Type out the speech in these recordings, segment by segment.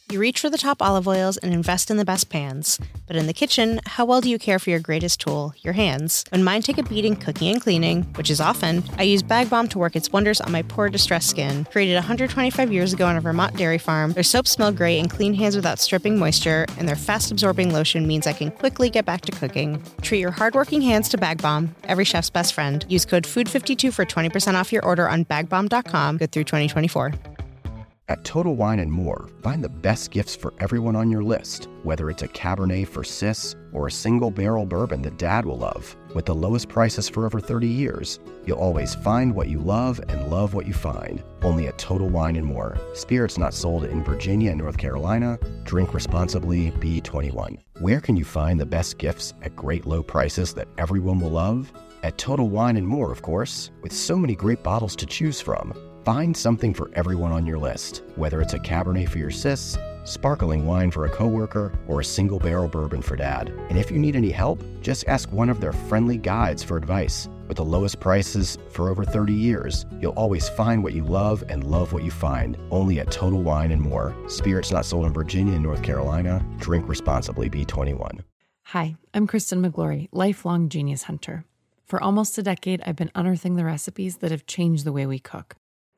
You reach for the top olive oils and invest in the best pans. But in the kitchen, how well do you care for your greatest tool, your hands? When mine take a beating cooking and cleaning, which is often, I use Bag Balm to work its wonders on my poor, distressed skin. Created 125 years ago on a Vermont dairy farm, their soaps smell great and clean hands without stripping moisture, and their fast-absorbing lotion means I can quickly get back to cooking. Treat your hardworking hands to Bag Balm, every chef's best friend. Use code FOOD52 for 20% off your order on bagbalm.com, good through 2024. At Total Wine & More, find the best gifts for everyone on your list, whether it's a Cabernet for sis or a single-barrel bourbon that Dad will love. With the lowest prices for over 30 years, you'll always find what you love and love what you find. Only at Total Wine & More. Spirits not sold in Virginia and North Carolina. Drink responsibly. Be 21. Where can you find the best gifts at great low prices that everyone will love? At Total Wine & More, of course, with so many great bottles to choose from. Find something for everyone on your list, whether it's a Cabernet for your sis, sparkling wine for a coworker, or a single-barrel bourbon for Dad. And if you need any help, just ask one of their friendly guides for advice. With the lowest prices for over 30 years, you'll always find what you love and love what you find. Only at Total Wine & More. Spirits not sold in Virginia and North Carolina. Drink responsibly. Be 21. Hi, I'm Kristen McGlory, lifelong Genius Hunter. For almost a decade, I've been unearthing the recipes that have changed the way we cook.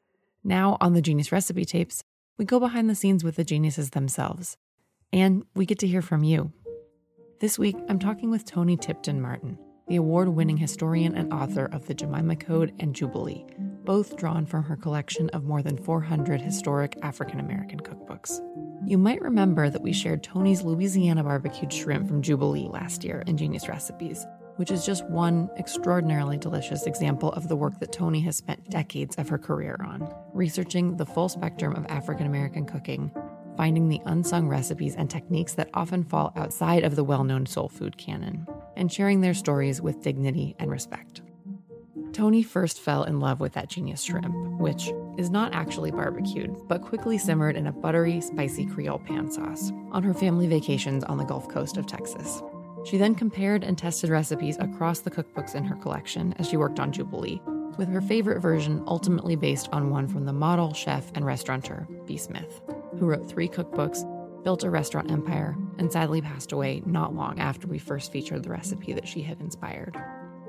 Now, on the Genius Recipe Tapes, we go behind the scenes with the geniuses themselves. And we get to hear from you. This week, I'm talking with Toni Tipton Martin, the award-winning historian and author of the Jemima Code and Jubilee, both drawn from her collection of more than 400 historic African-American cookbooks. You might remember that we shared Toni's Louisiana barbecued shrimp from Jubilee last year in Genius Recipes, which is just one extraordinarily delicious example of the work that Toni has spent decades of her career on, researching the full spectrum of African-American cooking, finding the unsung recipes and techniques that often fall outside of the well-known soul food canon, and sharing their stories with dignity and respect. Toni first fell in love with that genius shrimp, which is not actually barbecued, but quickly simmered in a buttery, spicy Creole pan sauce on her family vacations on the Gulf Coast of Texas. She then compared and tested recipes across the cookbooks in her collection as she worked on Jubilee, with her favorite version ultimately based on one from the model, chef, and restaurateur, Bea Smith, who wrote 3 cookbooks, built a restaurant empire, and sadly passed away not long after we first featured the recipe that she had inspired.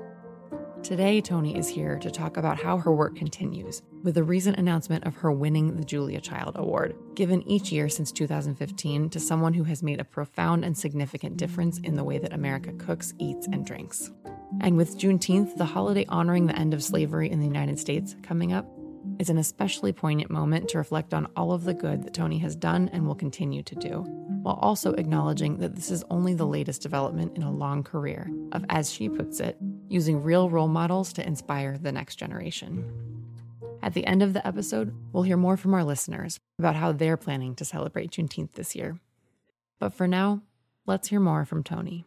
Today, Toni is here to talk about how her work continues, with the recent announcement of her winning the Julia Child Award, given each year since 2015 to someone who has made a profound and significant difference in the way that America cooks, eats, and drinks. And with Juneteenth, the holiday honoring the end of slavery in the United States, coming up, is an especially poignant moment to reflect on all of the good that Toni has done and will continue to do, while also acknowledging that this is only the latest development in a long career of, as she puts it, using real role models to inspire the next generation. At the end of the episode, we'll hear more from our listeners about how they're planning to celebrate Juneteenth this year. But for now, let's hear more from Toni.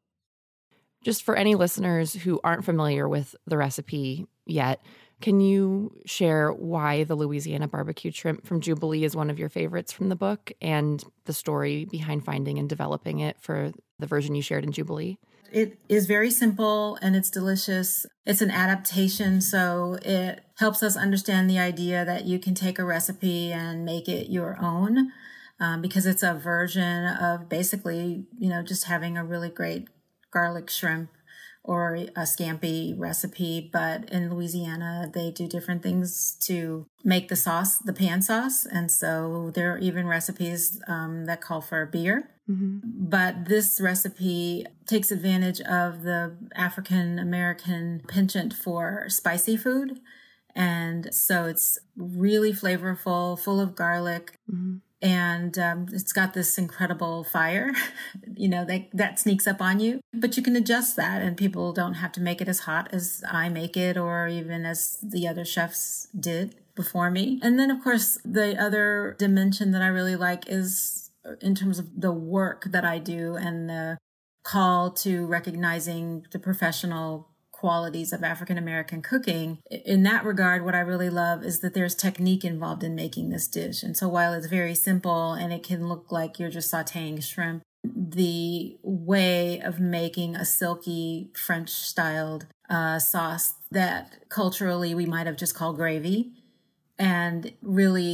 Just for any listeners who aren't familiar with the recipe yet, can you share why the Louisiana barbecued shrimp from Jubilee is one of your favorites from the book and the story behind finding and developing it for the version you shared in Jubilee? It is very simple and it's delicious. It's an adaptation, so it helps us understand the idea that you can take a recipe and make it your own, because it's a version of basically, just having a really great garlic shrimp or a scampi recipe. But in Louisiana, they do different things to make the sauce, the pan sauce. And so there are even recipes that call for beer. Mm-hmm. But this recipe takes advantage of the African-American penchant for spicy food. And so it's really flavorful, full of garlic. Mm-hmm. And it's got this incredible fire, that sneaks up on you. But you can adjust that, and people don't have to make it as hot as I make it or even as the other chefs did before me. And then, of course, the other dimension that I really like is in terms of the work that I do and the call to recognizing the professional qualities of African-American cooking. In that regard, what I really love is that there's technique involved in making this dish. And so while it's very simple and it can look like you're just sauteing shrimp, the way of making a silky French-styled sauce that culturally we might have just called gravy and really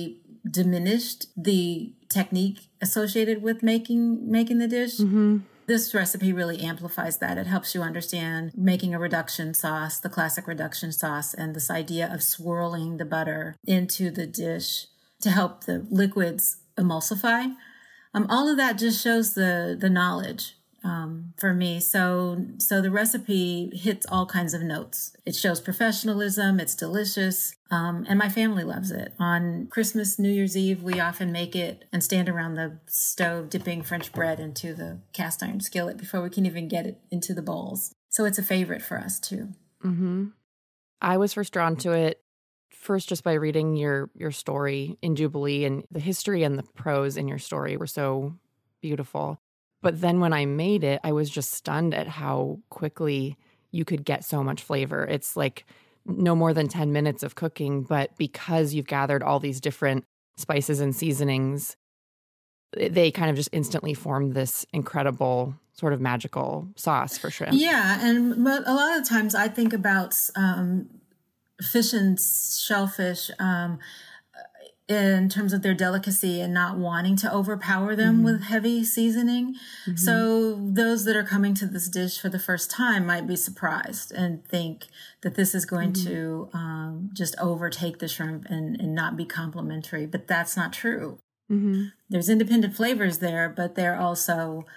diminished the technique associated with making the dish. This recipe really amplifies that. It helps you understand making a reduction sauce, the classic reduction sauce, and this idea of swirling the butter into the dish to help the liquids emulsify. All of that just shows the knowledge for me. So the recipe hits all kinds of notes. It shows professionalism. It's delicious. And my family loves it. On Christmas, New Year's Eve, we often make it and stand around the stove dipping French bread into the cast iron skillet before we can even get it into the bowls. So it's a favorite for us too. I was first drawn to it first just by reading your story in Jubilee, and the history and the prose in your story were so beautiful. But then when I made it, I was just stunned at how quickly you could get so much flavor. It's like no more than 10 minutes of cooking, but because you've gathered all these different spices and seasonings, they kind of just instantly form this incredible sort of magical sauce for shrimp. Yeah, and a lot of times I think about fish and shellfish in terms of their delicacy and not wanting to overpower them with heavy seasoning. So those that are coming to this dish for the first time might be surprised and think that this is going to just overtake the shrimp and not be complimentary. But that's not true. There's independent flavors there, but they're also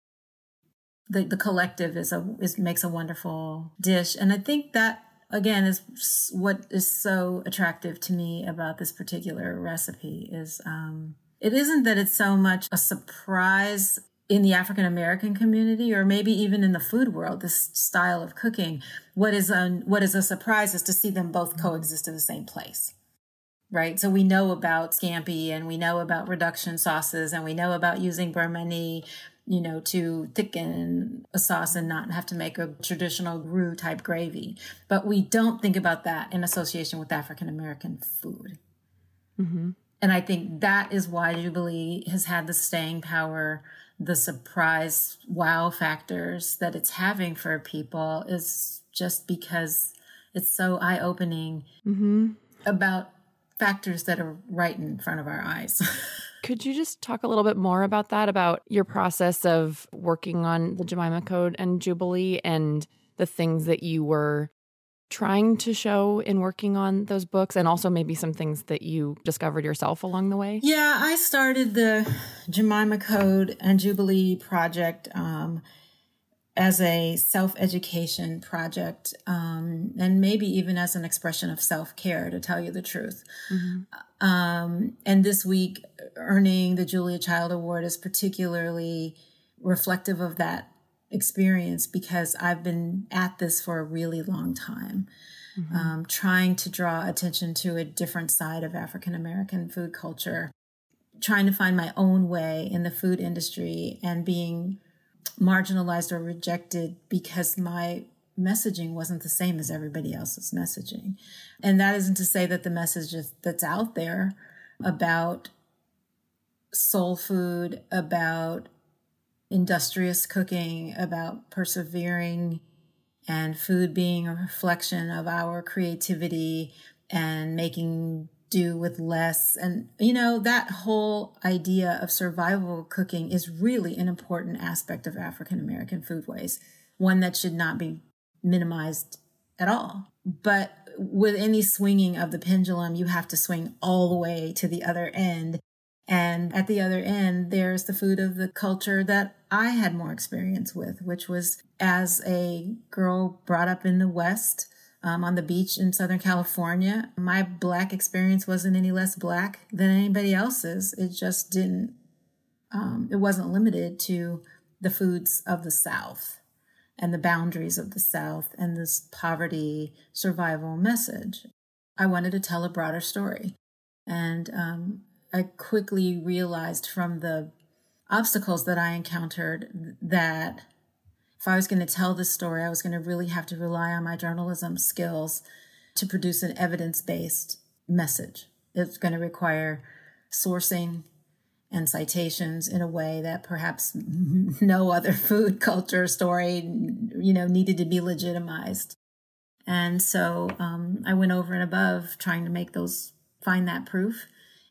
the collective makes a wonderful dish. And I think that, again, is what is so attractive to me about this particular recipe is it isn't that it's so much a surprise in the African American community or maybe even in the food world, this style of cooking. What is a surprise is to see them both coexist in the same place, right? So we know about scampi and we know about reduction sauces and we know about using beurre mani, to thicken a sauce and not have to make a traditional roux type gravy. But we don't think about that in association with African American food. And I think that is why Jubilee has had the staying power, the surprise wow factors that it's having for people is just because it's so eye-opening about factors that are right in front of our eyes. Could you just talk a little bit more about that, about your process of working on the Jemima Code and Jubilee and the things that you were trying to show in working on those books, and also maybe some things that you discovered yourself along the way? Yeah, I started the Jemima Code and Jubilee project as a self-education project, and maybe even as an expression of self-care, to tell you the truth. And this week, earning the Julia Child Award is particularly reflective of that experience because I've been at this for a really long time, trying to draw attention to a different side of African American food culture, trying to find my own way in the food industry and being marginalized or rejected because my messaging wasn't the same as everybody else's messaging. And that isn't to say that the message that's out there about soul food, about industrious cooking, about persevering, and food being a reflection of our creativity and making do with less. And, that whole idea of survival cooking is really an important aspect of African American foodways, one that should not be minimized at all. But with any swinging of the pendulum, you have to swing all the way to the other end. And at the other end, there's the food of the culture that I had more experience with, which was as a girl brought up in the West, on the beach in Southern California. My Black experience wasn't any less Black than anybody else's. It just didn't, it wasn't limited to the foods of the South and the boundaries of the South and this poverty survival message. I wanted to tell a broader story. And I quickly realized from the obstacles that I encountered that if I was going to tell this story, I was going to really have to rely on my journalism skills to produce an evidence-based message. It's going to require sourcing and citations in a way that perhaps no other food culture story, needed to be legitimized. And so I went over and above trying to find that proof.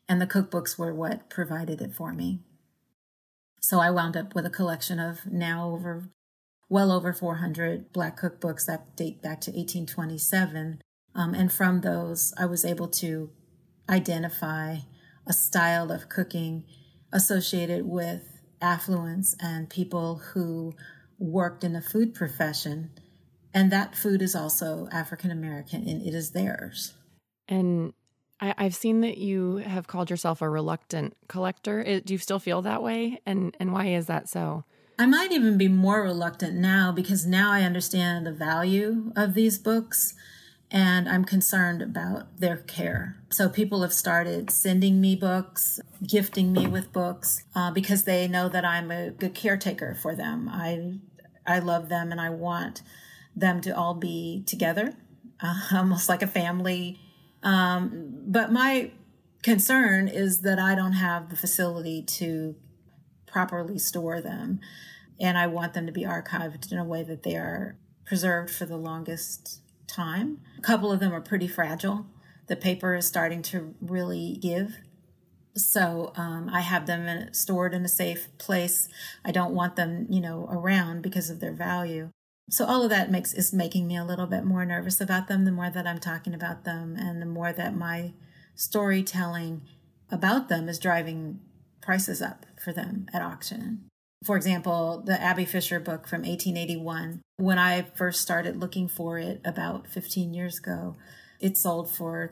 And the cookbooks were what provided it for me. So I wound up with a collection of now well over 400 Black cookbooks that date back to 1827. And from those, I was able to identify a style of cooking associated with affluence and people who worked in the food profession. And that food is also African American, and it is theirs. And I've seen that you have called yourself a reluctant collector. Do you still feel that way? And why is that so? I might even be more reluctant now because now I understand the value of these books and I'm concerned about their care. So people have started sending me books, gifting me with books because they know that I'm a good caretaker for them. I love them and I want them to all be together, almost like a family. But my concern is that I don't have the facility to properly store them. And I want them to be archived in a way that they are preserved for the longest time. A couple of them are pretty fragile. The paper is starting to really give. So I have them stored in a safe place. I don't want them, around because of their value. So all of that is making me a little bit more nervous about them, the more that I'm talking about them and the more that my storytelling about them is driving prices up for them at auction. For example, the Abby Fisher book from 1881, when I first started looking for it about 15 years ago, it sold for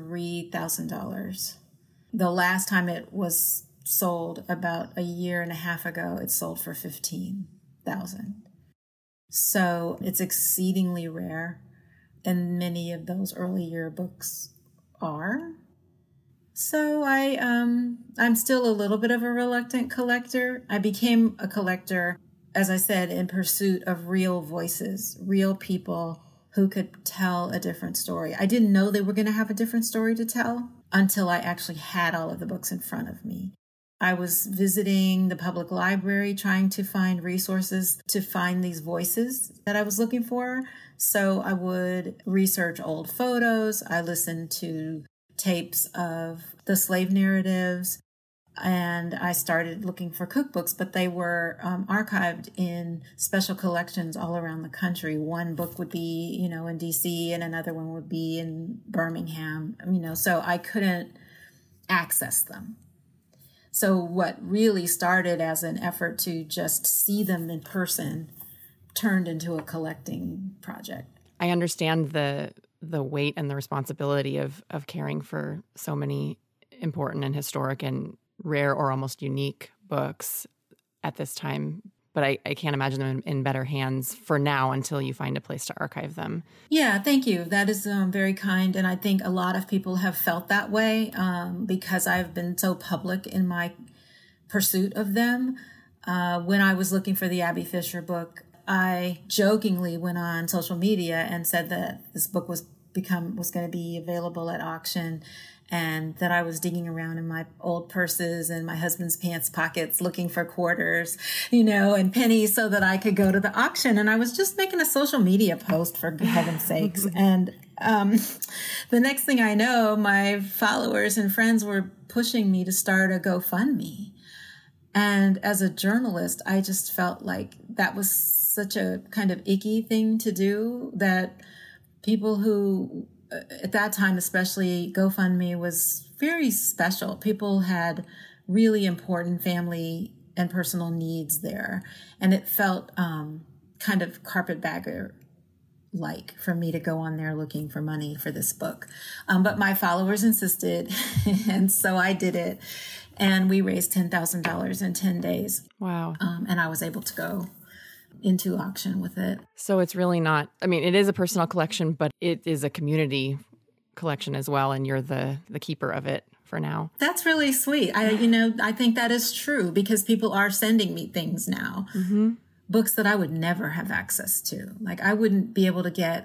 $3,000. The last time it was sold about a year and a half ago, it sold for $15,000. So it's exceedingly rare, and many of those early year books are. So I'm still a little bit of a reluctant collector. I became a collector, as I said, in pursuit of real voices, real people who could tell a different story. I didn't know they were going to have a different story to tell until I actually had all of the books in front of me. I was visiting the public library trying to find resources to find these voices that I was looking for. So I would research old photos. I listened to tapes of the slave narratives, and I started looking for cookbooks, but they were archived in special collections all around the country. One book would be, in DC, and another one would be in Birmingham, so I couldn't access them. So what really started as an effort to just see them in person turned into a collecting project. I understand the weight and the responsibility of caring for so many important and historic and rare or almost unique books at this time. But I can't imagine them in better hands for now until you find a place to archive them. Yeah, thank you. That is very kind. And I think a lot of people have felt that way because I've been so public in my pursuit of them. When I was looking for the Abby Fisher book, I jokingly went on social media and said that this book was going to be available at auction, and that I was digging around in my old purses and my husband's pants pockets looking for quarters, and pennies so that I could go to the auction. And I was just making a social media post, for heaven's sakes. And the next thing I know, my followers and friends were pushing me to start a GoFundMe. And as a journalist, I just felt like that was such a kind of icky thing to do, that people who, at that time especially, GoFundMe was very special. People had really important family and personal needs there. And it felt kind of carpetbagger-like for me to go on there looking for money for this book. But my followers insisted, and so I did it. And we raised $10,000 in 10 days. Wow. And I was able to go into auction with it. So it's really not, it is a personal collection, but it is a community collection as well, and you're the keeper of it for now. That's really sweet. I think that is true because people are sending me things now. Mm-hmm. Books that I would never have access to. Like I wouldn't be able to get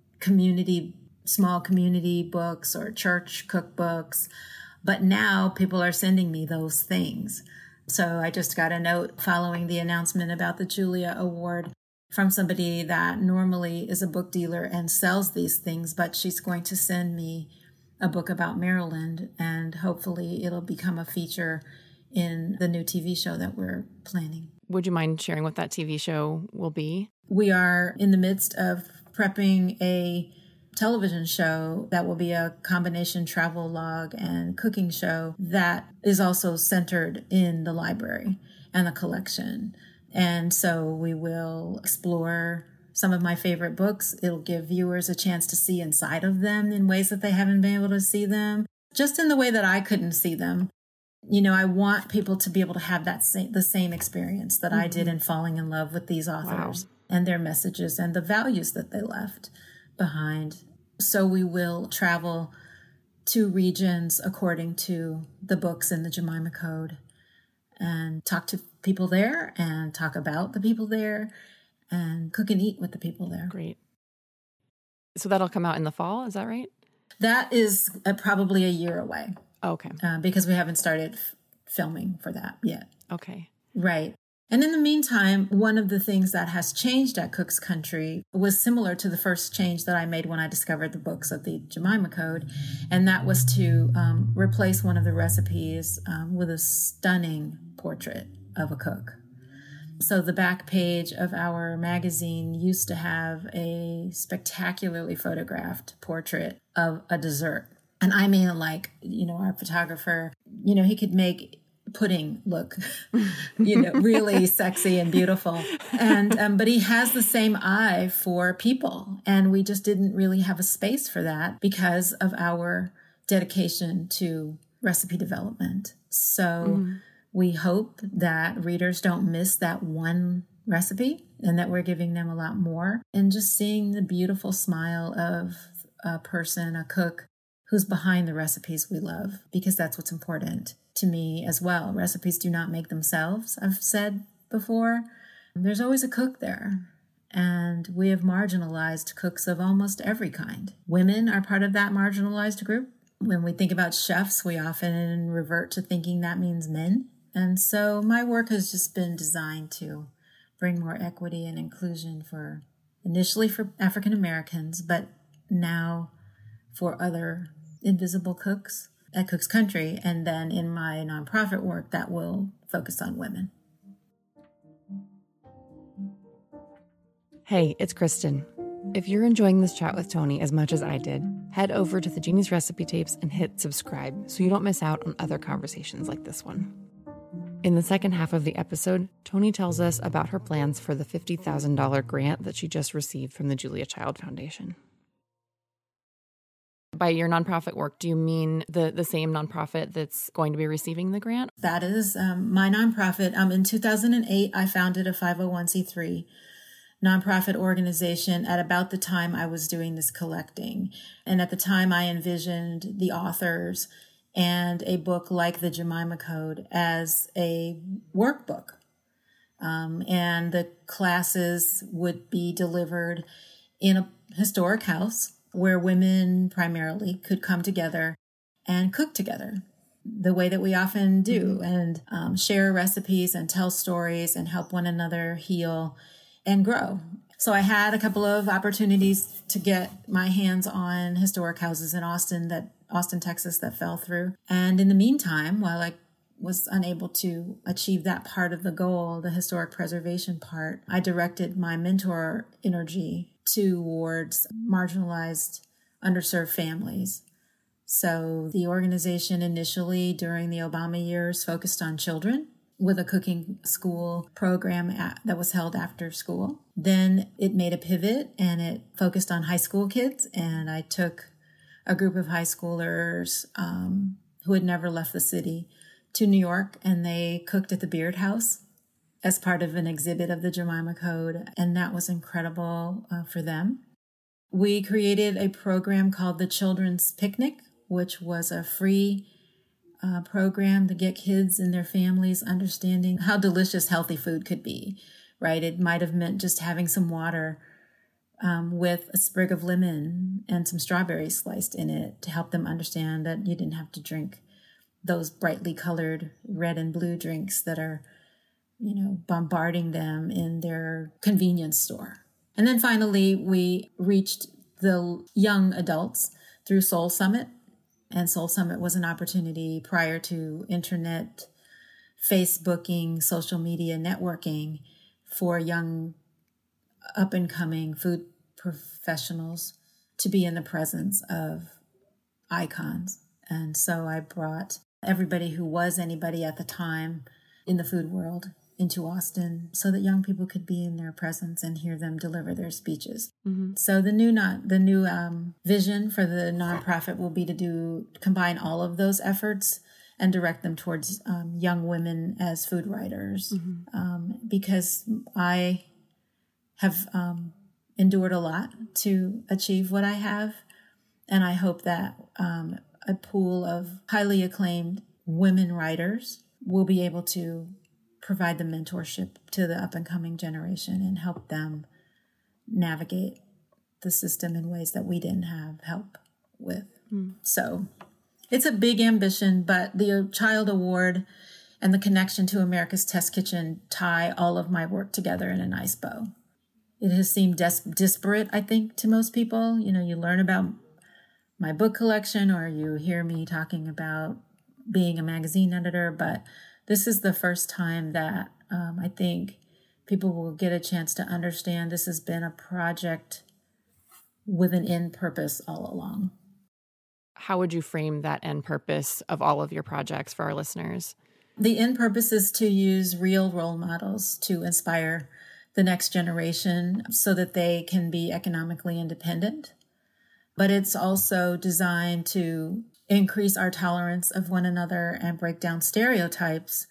small community books or church cookbooks, but now people are sending me those things. So I just got a note following the announcement about the Julia Award from somebody that normally is a book dealer and sells these things, but she's going to send me a book about Maryland, and hopefully it'll become a feature in the new TV show that we're planning. Would you mind sharing what that TV show will be? We are in the midst of prepping a television show that will be a combination travel log and cooking show that is also centered in the library and the collection. And so we will explore some of my favorite books. It'll give viewers a chance to see inside of them in ways that they haven't been able to see them, just in the way that I couldn't see them. You know, I want people to be able to have the same experience that I did in falling in love with these authors and their messages and the values that they left behind. So we will travel to regions according to the books in the Jemima Code and talk to people there and talk about the people there and cook and eat with the people there. Great. So that'll come out in the fall, is that right? That is probably a year away. Okay. Because we haven't started filming for that yet. Okay. Right. And in the meantime, one of the things that has changed at Cook's Country was similar to the first change that I made when I discovered the books of the Jemima Code. And that was to replace one of the recipes with a stunning portrait of a cook. So the back page of our magazine used to have a spectacularly photographed portrait of a dessert. And I mean, like, you know, our photographer, you know, he could make pudding look, you know, really sexy and beautiful. And, but he has the same eye for people. And we just didn't really have a space for that because of our dedication to recipe development. So we hope that readers don't miss that one recipe and that we're giving them a lot more. And just seeing the beautiful smile of a person, a cook, who's behind the recipes we love, because that's what's important to me as well. Recipes do not make themselves, I've said before. There's always a cook there. And we have marginalized cooks of almost every kind. Women are part of that marginalized group. When we think about chefs, we often revert to thinking that means men. And so my work has just been designed to bring more equity and inclusion initially for African Americans, but now for other invisible cooks at Cook's Country, and then in my nonprofit work that will focus on women. Hey, it's Kristen. If you're enjoying this chat with Toni as much as I did, head over to the Genius Recipe Tapes and hit subscribe so you don't miss out on other conversations like this one. In the second half of the episode, Toni tells us about her plans for the $50,000 grant that she just received from the Julia Child Foundation. By your nonprofit work, do you mean the same nonprofit that's going to be receiving the grant? That is my nonprofit. In 2008, I founded a 501c3 nonprofit organization at about the time I was doing this collecting. And at the time, I envisioned the authors and a book like the Jemima Code as a workbook. And the classes would be delivered in a historic house where women primarily could come together and cook together the way that we often do, and share recipes and tell stories and help one another heal and grow. So I had a couple of opportunities to get my hands on historic houses in Austin, Texas, that fell through. And in the meantime, while I was unable to achieve that part of the goal, the historic preservation part, I directed my mentor energy towards marginalized, underserved families. So the organization initially during the Obama years focused on children with a cooking school program that was held after school. Then it made a pivot and it focused on high school kids. And I took a group of high schoolers who had never left the city to New York, and they cooked at the Beard House as part of an exhibit of the Jemima Code, and that was incredible for them. We created a program called the Children's Picnic, which was a free program to get kids and their families understanding how delicious healthy food could be, right? It might have meant just having some water with a sprig of lemon and some strawberries sliced in it to help them understand that you didn't have to drink those brightly colored red and blue drinks that are, you know, bombarding them in their convenience store. And then finally, we reached the young adults through Soul Summit, And Soul Summit was an opportunity prior to internet, Facebooking, social media networking for young up-and-coming food professionals to be in the presence of icons. And so I brought everybody who was anybody at the time in the food world into Austin so that young people could be in their presence and hear them deliver their speeches. Mm-hmm. So the new vision for the nonprofit will be to combine all of those efforts and direct them towards young women as food writers, because I have endured a lot to achieve what I have. And I hope that a pool of highly acclaimed women writers will be able to provide the mentorship to the up-and-coming generation and help them navigate the system in ways that we didn't have help with. So it's a big ambition, but the Child Award and the connection to America's Test Kitchen tie all of my work together in a nice bow. It has seemed disparate, I think, to most people. You know, you learn about my book collection or you hear me talking about being a magazine editor, but this is the first time that I think people will get a chance to understand this has been a project with an end purpose all along. How would you frame that end purpose of all of your projects for our listeners? The end purpose is to use real role models to inspire the next generation so that they can be economically independent. But it's also designed to increase our tolerance of one another and break down stereotypes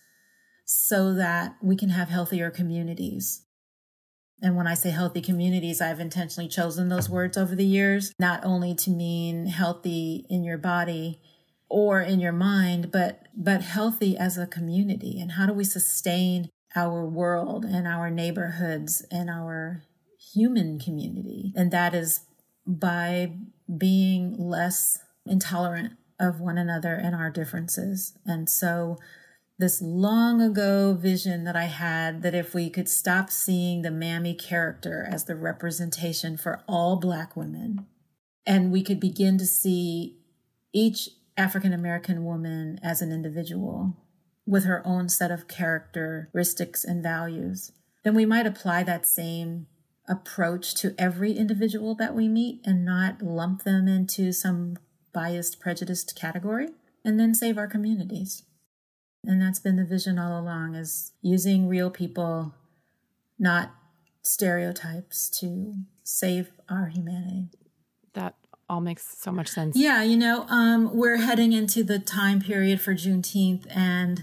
so that we can have healthier communities. And when I say healthy communities, I've intentionally chosen those words over the years, not only to mean healthy in your body or in your mind, but healthy as a community. And how do we sustain our world and our neighborhoods and our human community? And that is by being less intolerant of one another and our differences. And so this long ago vision that I had that if we could stop seeing the mammy character as the representation for all Black women, and we could begin to see each African American woman as an individual with her own set of characteristics and values, then we might apply that same approach to every individual that we meet and not lump them into some biased, prejudiced category, and then save our communities. And that's been the vision all along, is using real people, not stereotypes, to save our humanity. That all makes so much sense. Yeah, you know, we're heading into the time period for Juneteenth, and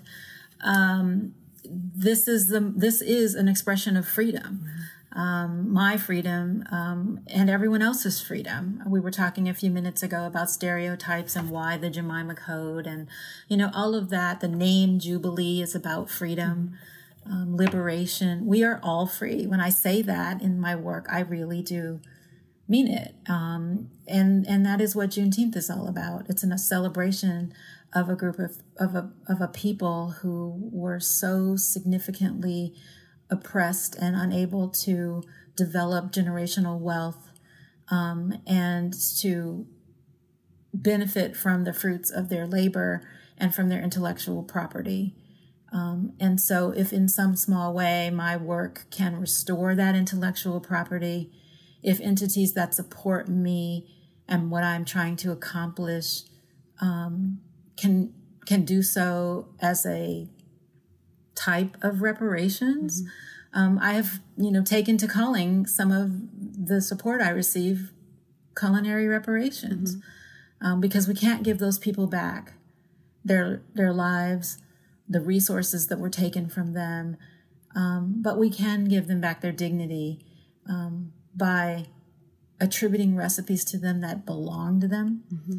this is an expression of freedom. My freedom, and everyone else's freedom. We were talking a few minutes ago about stereotypes and why the Jemima Code and, you know, all of that. The name Jubilee is about freedom, liberation. We are all free. When I say that in my work, I really do mean it. And that is what Juneteenth is all about. It's a celebration of a group of a people who were so significantly oppressed and unable to develop generational wealth, and to benefit from the fruits of their labor and from their intellectual property. And so if in some small way my work can restore that intellectual property, if entities that support me and what I'm trying to accomplish can do so as a type of reparations, I have, taken to calling some of the support I receive culinary reparations, because we can't give those people back their lives, the resources that were taken from them, but we can give them back their dignity by attributing recipes to them that belong to them,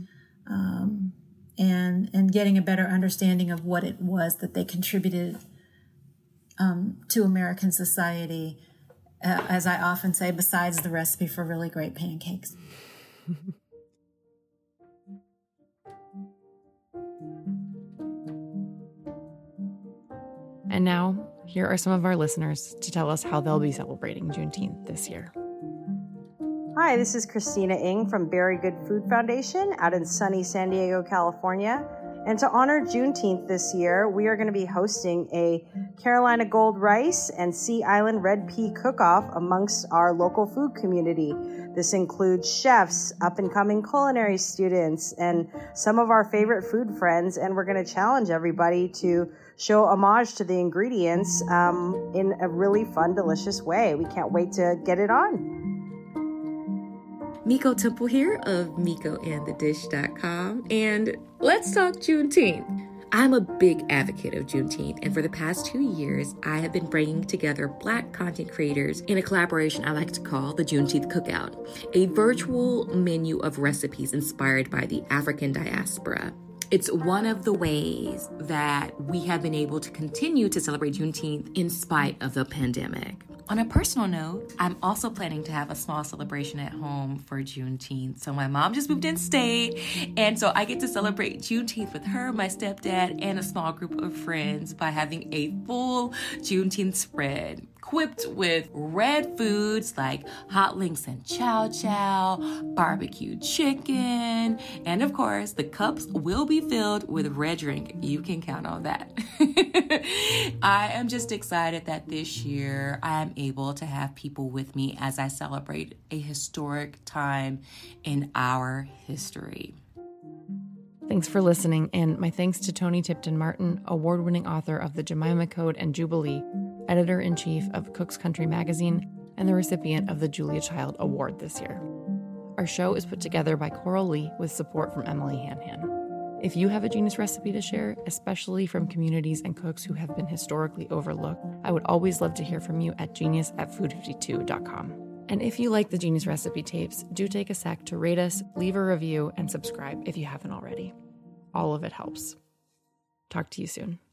and getting a better understanding of what it was that they contributed to American society, as I often say, besides the recipe for really great pancakes. And now, here are some of our listeners to tell us how they'll be celebrating Juneteenth this year. Hi, this is Christina Ng from Very Good Food Foundation out in sunny San Diego, California. And to honor Juneteenth this year, we are going to be hosting a Carolina Gold Rice and Sea Island Red Pea Cook-Off amongst our local food community. This includes chefs, up-and-coming culinary students, and some of our favorite food friends. And we're going to challenge everybody to show homage to the ingredients in a really fun, delicious way. We can't wait to get it on. Miko Temple here of MikoandTheDish.com, and let's talk Juneteenth. I'm a big advocate of Juneteenth, and for the past 2 years, I have been bringing together Black content creators in a collaboration I like to call the Juneteenth Cookout, a virtual menu of recipes inspired by the African diaspora. It's one of the ways that we have been able to continue to celebrate Juneteenth in spite of the pandemic. On a personal note, I'm also planning to have a small celebration at home for Juneteenth. So my mom just moved in state, and so I get to celebrate Juneteenth with her, my stepdad, and a small group of friends by having a full Juneteenth spread, equipped with red foods like hot links and chow chow, barbecue chicken, and of course, the cups will be filled with red drink. You can count on that. I am just excited that this year I am able to have people with me as I celebrate a historic time in our history. Thanks for listening, and my thanks to Toni Tipton Martin, award-winning author of The Jemima Code and Jubilee, editor-in-chief of Cook's Country magazine, and the recipient of the Julia Child Award this year. Our show is put together by Coral Lee with support from Emily Hanhan. If you have a genius recipe to share, especially from communities and cooks who have been historically overlooked, I would always love to hear from you at genius@food52.com. And if you like the Genius Recipe Tapes, do take a sec to rate us, leave a review, and subscribe if you haven't already. All of it helps. Talk to you soon.